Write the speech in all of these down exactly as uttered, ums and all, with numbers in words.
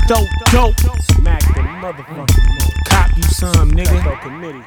dope, dope. Mac the motherfucking cop you some, nigga.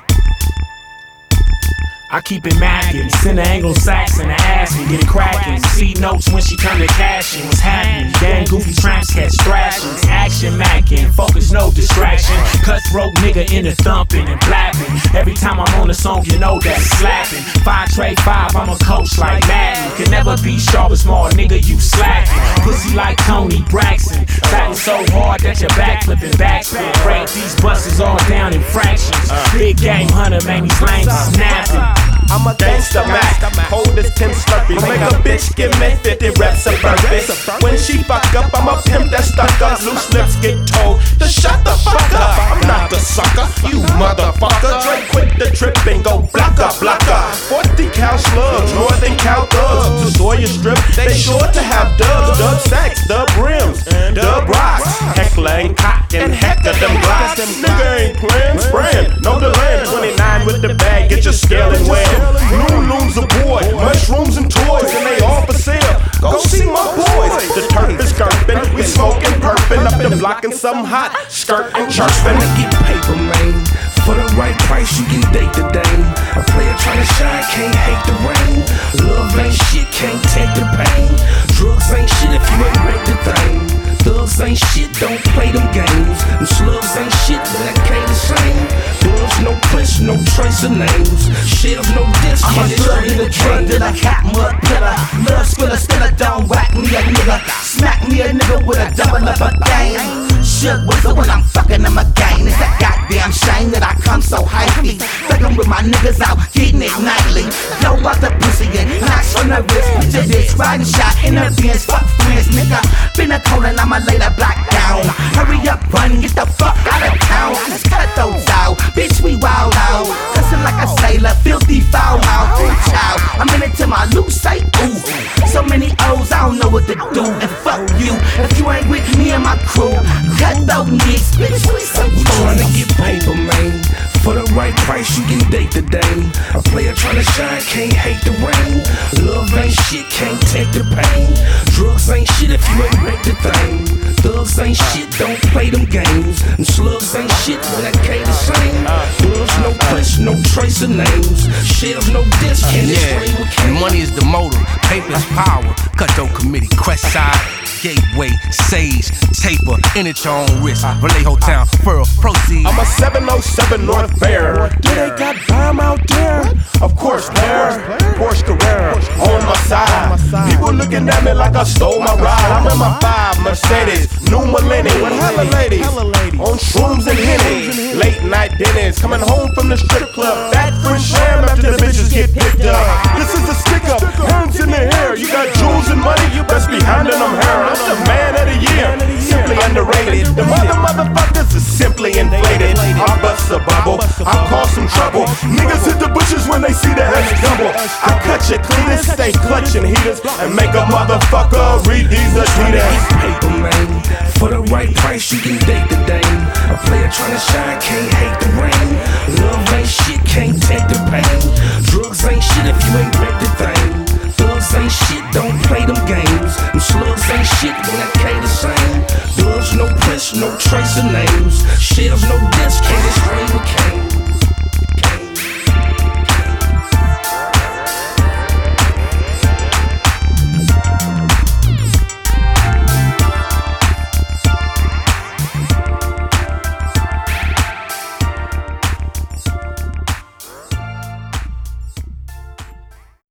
I keep it mackin', send the Anglo-Saxon to ask me, get it crackin'. See notes when she turn to cash in, what's happening? Gang goofy tramps catch thrashings, action mackin', focus no distraction. Cutthroat nigga in the thumping and blapping. Every time I'm on the song, you know that's slapping. Five trade five, I'm a coach like Madden. Can never be sharp as small nigga, you slacking. Pussy like Tony Braxton, batting so hard that your back flipping backspin. Break these buses all down in fractions. Big game hunter, man, these lanes snapping. I'm a gangsta Mac, cold as ten Slurpee. Make a bitch give me fifty reps of burpees. When she fuck up, I'm a pimp that stuck up. Loose lips get told to shut the fuck up. I'm not the sucker, you motherfucker. Drake quit the trip and go blocker, blocker. forty cal slugs, northern cal thugs. To store your strip, they sure to have dubs. Dub sacks, dub rims, dub rocks. Heckler ain't cock and hecker them blocks. Nigga ain't playing, spraying, no delay. twenty-nine with the bag, get your scale and wear. Loon-loons aboard, mushrooms and toys, and they all for sale. Go see my boys. The turf is skirpin', we smoking, purpin' up the block and something hot, skirt and chirpin'. I get paper, man. For the right price, you can date the dame. A player tryna shine, can't hate the rain. Love ain't shit, can't take the pain. Drugs ain't shit if you ain't break the thing. Thugs ain't shit, don't play them games. And slugs ain't shit, but that can't the same. Bugs, no prints, no trace of names. Shells, no disc, I'm a thug in the drug dealer, cat mud pillar. Love spiller, still a don't whack me a nigga. Smack me a nigga with a double up a game. Shook whistle when I'm fucking him again. It's that goddamn shame that I come so hypey. Thuggin' with my niggas out, getting it nightly. Blow out the pussy and knocks on the wrist. Picture this, riding shot in the Benz. Fuck friends, nigga. Been a cold and I'ma lay the block down. Hurry up, run, get the fuck out of town. Let's cut those out, bitch, we wild out. Cussing like a sailor, filthy foul mouth. Reach out, I'm in it to my loose say ooh. So many O's, I don't know what to do. And fuck you, if you ain't with me and my crew. Cut those niggas, bitch, we so We tryna get paper, man. For the right price, you can date the dame. A player tryna shine, can't hate the rain. Love ain't shit, can't take the pain. Drugs ain't shit if you ain't break the thing. Thugs ain't shit, don't play them games. And slugs ain't shit, but that can't the same. Bugs, no prints, no trace of names. Shells, no disc, can't explain what came. Money is the motive, paper is power. Cutthroat committee, Crest Side, Gateway, Sage, Taper, in at your own risk. Vallejo Town, Furrow, proceed. I'm a seven oh seven North Bear. Do they got bomb out there? Of course, there. Porsche Carrera on my side. People looking at me like I stole my ride. I'm in my five Mercedes, new millennium with hella ladies on shrooms and henny. Late night dinners, coming home from the strip club. That French sham after the bitches get picked up. This is a stick up, hands in the hair. You got jewels and money, you best be handing them hair. I'm the man of the year, simply underrated. The mother motherfuckers is simply inflated. I bust a bubble, I cause some trouble. Niggas hit the bushes when they see the heavy double. I cut your cleaners, stay clutching heaters, and make a motherfucker read these Adidas. Paper, man. For the right price, you can date the dame. A player tryna shine, can't hate the rain. Love ain't shit, can't take the pain. Drugs ain't shit if you ain't break the thing. Thugs ain't shit, don't play them games. And slugs ain't shit when that can't the same. Bugs, no prints, no trace of names. Shells, no disc, can't explain what came.